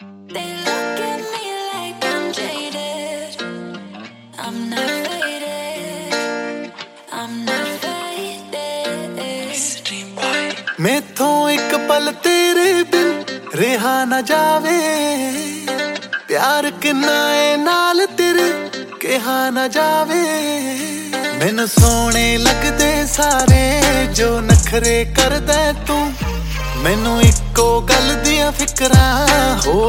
They look at me like I'm jaded. I'm not faded. I'm not faded. मैथों एक पल तेरे बिन रेहा न जावे प्यार किन्ना ए नाल तेरे कहा न जावे मैनू सोहणे लगदे सारे जो नखरे करदा तू मैनू इक्को गल दियां फिकरां हो